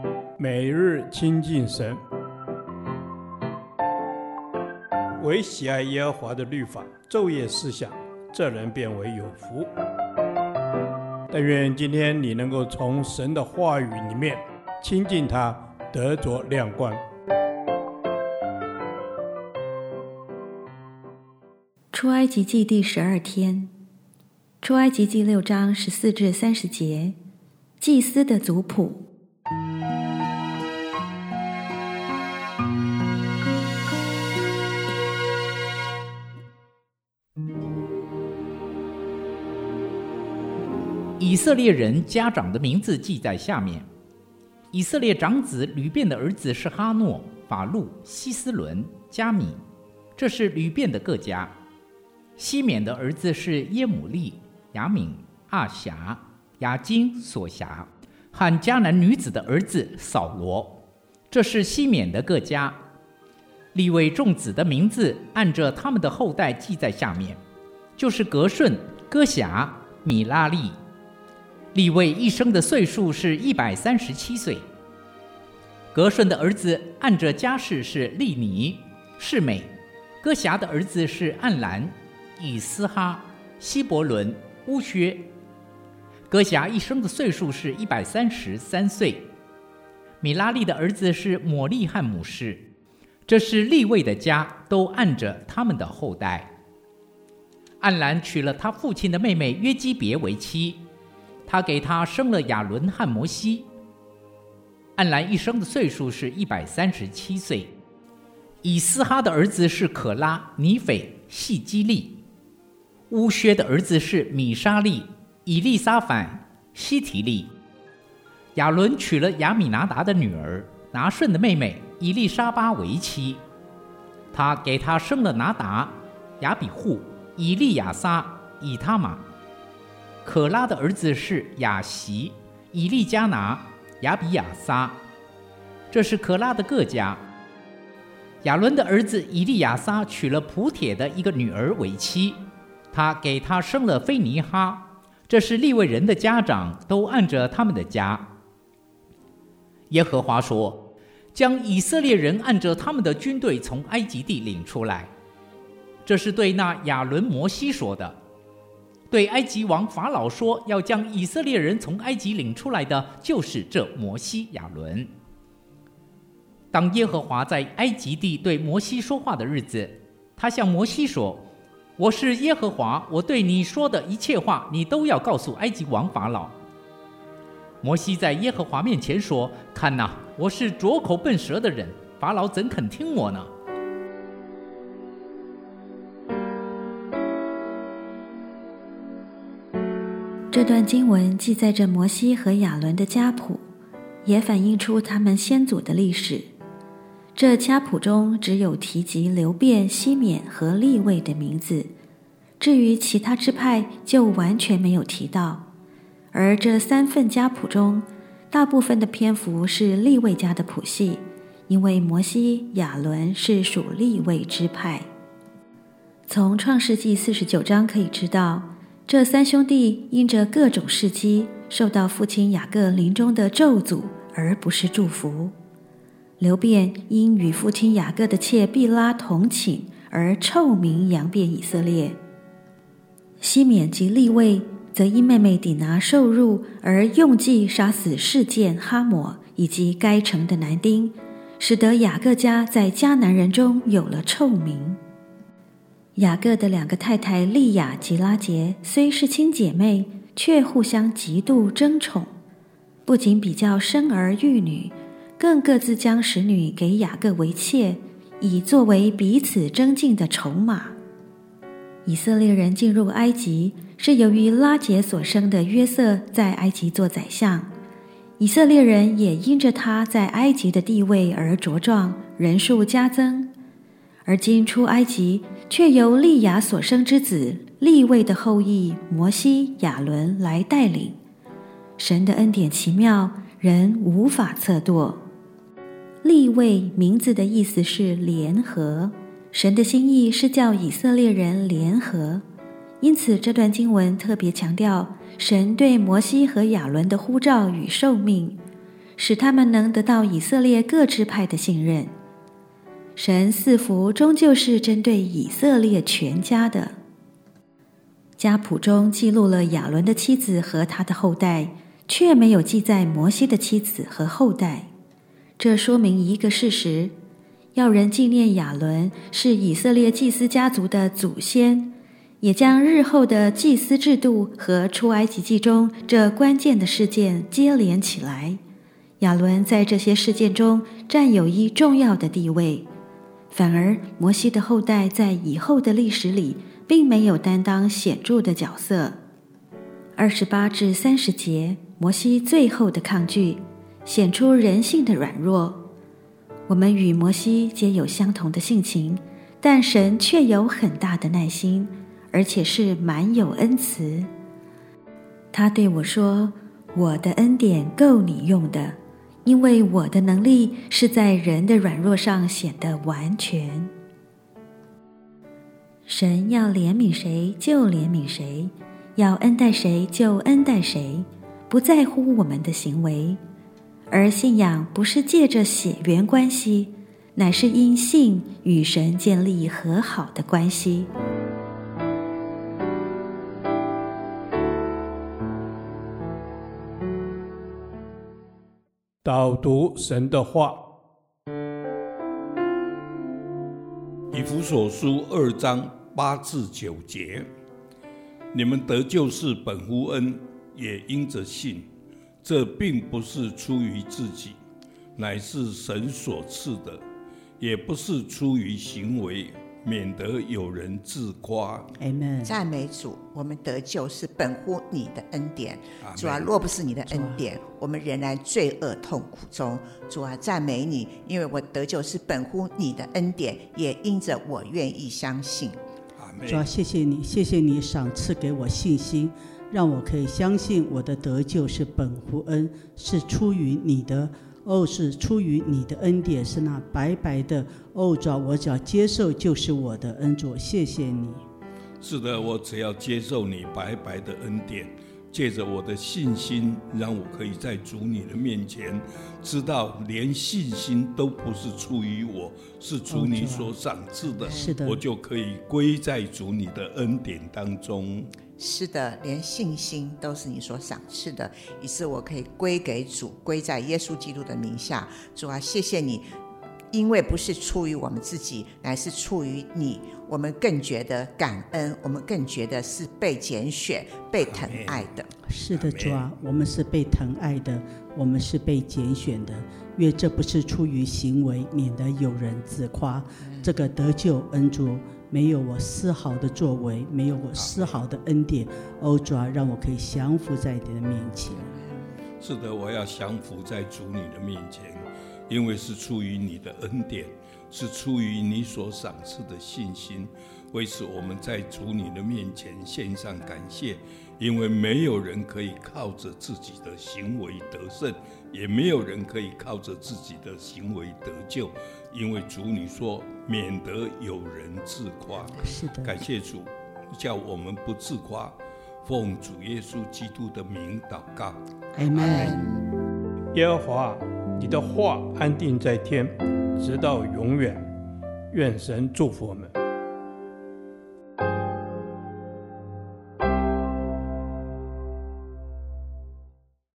每日亲近神，唯喜爱耶和华的律法，昼夜思想，这人变为有福。但愿今天你能够从神的话语里面亲近他，得着亮光。 出埃及记第12天，出埃及记6章14至30节，祭司的族谱。 以色列人家长的名字记在下面。以色列长子吕便的儿子是哈诺、法路、希斯伦、加米，这是吕便的各家。西缅的儿子是耶母利、雅敏、阿辖、雅金、索辖，和迦南女子的儿子扫罗，这是西缅的各家。利未众子的名字按着他们的后代记在下面，就是革顺、哥辖、米拉利。利未一生的岁数是137岁。革顺的儿子按着家世是利尼、示美，哥辖的儿子是暗兰、以斯哈、希伯伦、乌薛。哥辖一生的岁数是133岁。米拉利的儿子是抹利和姆士，这是利未的家，都按着他们的后代。暗兰娶了他父亲的妹妹约基别为妻，他给他生了亚伦和摩西。暗兰一生的岁数是137岁。以斯哈的儿子是可拉、尼斐、细基利。乌薛的儿子是米沙利、以利沙反、西提利。亚伦娶了亚米拿达的女儿拿顺的妹妹以利沙巴为妻，他给他生了拿达、亚比户、以利亚撒、以他玛。可拉的儿子是亚席、以利加拿、亚比亚撒，这是可拉的各家。亚伦的儿子以利亚撒娶了普帖的一个女儿为妻，他给他生了菲尼哈，这是利未人的家长，都按着他们的家。耶和华说，将以色列人按着他们的军队从埃及地领出来，这是对那亚伦、摩西说的。对埃及王法老说，要将以色列人从埃及领出来的，就是这摩西、亚伦。当耶和华在埃及地对摩西说话的日子，他向摩西说，我是耶和华，我对你说的一切话，你都要告诉埃及王法老。摩西在耶和华面前说，看哪，我是拙口笨舌的人，法老怎肯听我呢？ 这段经文记载着摩西和亚伦的家谱，也反映出他们先祖的历史。这家谱中只有提及流便、西缅和利未的名字，至于其他支派就完全没有提到。而这3份家谱中，大部分的篇幅是利未家的谱系，因为摩西、亚伦是属利未支派。从创世纪49章可以知道，这3兄弟因着各种事迹，受到父亲雅各临终的咒诅，而不是祝福。流便因与父亲雅各的妾毕拉同寝，而臭名扬遍以色列。西缅及利未则因妹妹底拿受辱，而用计杀死示剑、哈抹以及该城的男丁，使得雅各家在迦南人中有了臭名。雅各的2个太太利亚及拉结虽是亲姐妹，却互相嫉妒争宠，不仅比较生儿育女，更各自将使女给雅各为妾，以作为彼此争竞的筹码。以色列人进入埃及，是由于拉结所生的约瑟在埃及做宰相，以色列人也因着他在埃及的地位而茁壮，人数加增。而今出埃及，却由利亚所生之子利未的后裔摩西、亚伦来带领。神的恩典奇妙，人无法测度。利未名字的意思是联合，神的心意是叫以色列人联合，因此这段经文特别强调神对摩西和亚伦的呼召与受命， 使他们能得到以色列各支派的信任。神赐福终究是针对以色列全家的。家谱中记录了亚伦的妻子和他的后代，却没有记载摩西的妻子和后代。这说明一个事实，要人纪念亚伦是以色列祭司家族的祖先，也将日后的祭司制度和出埃及记中这关键的事件接连起来。亚伦在这些事件中占有一重要的地位，反而摩西的后代在以后的历史里并没有担当显著的角色。28至30节，摩西最后的抗拒显出人性的软弱。我们与摩西皆有相同的性情，但神却有很大的耐心，而且是满有恩慈。他对我说，我的恩典够你用的，因为我的能力是在人的软弱上显得完全。神要怜悯谁就怜悯谁，要恩待谁就恩待谁，不在乎我们的行为。而信仰不是借着血缘关系，乃是因信与神建立和好的关系。 导读神的话， 以弗所书2章8至9节，你们得救是本乎恩，也因着信。这并不是出于自己，乃是神所赐的，也不是出于行为，免得有人自夸。 Amen。赞美主，我们得救是本乎你的恩典。主啊，若不是你的恩典，我们仍然罪恶痛苦中。主啊，赞美你，因为我得救是本乎你的恩典，也因着我愿意相信。 主啊，谢谢你，谢谢你赏赐给我信心，让我可以相信我的得救是本乎恩，是出于你的。是出于你的恩典，是那白白的。主啊，我只要接受就是我的恩。主，谢谢你。 是的，我只要接受你白白的恩典，借着我的信心，让我可以在主你的面前知道，连信心都不是出于我，是主你所赏赐的。 是的， 我就可以归在主你的恩典当中。 是的，连信心都是你所赏赐的，以致我可以归给主，归在耶稣基督的名下。主啊，谢谢你，因为不是出于我们自己，乃是出于你，我们更觉得感恩，我们更觉得是被拣选、被疼爱的。 是的，主啊，我们是被疼爱的，我们是被拣选的，因为这不是出于行为，免得有人自夸。这个得救恩主，没有我丝毫的作为，没有我丝毫的恩典。主啊，让我可以降服在你的面前。 是的，我要降服在主你的面前，因为是出于你的恩典，是出于你所赏赐的信心。为此我们在主你的面前献上感谢，因为没有人可以靠着自己的行为得胜，也没有人可以靠着自己的行为得救，因为主你说免得有人自夸。 是的， 感谢主，叫我们不自夸，奉主耶稣基督的名祷告。 Amen。 耶和华，你的话安定在天，直到永远。愿神祝福我们。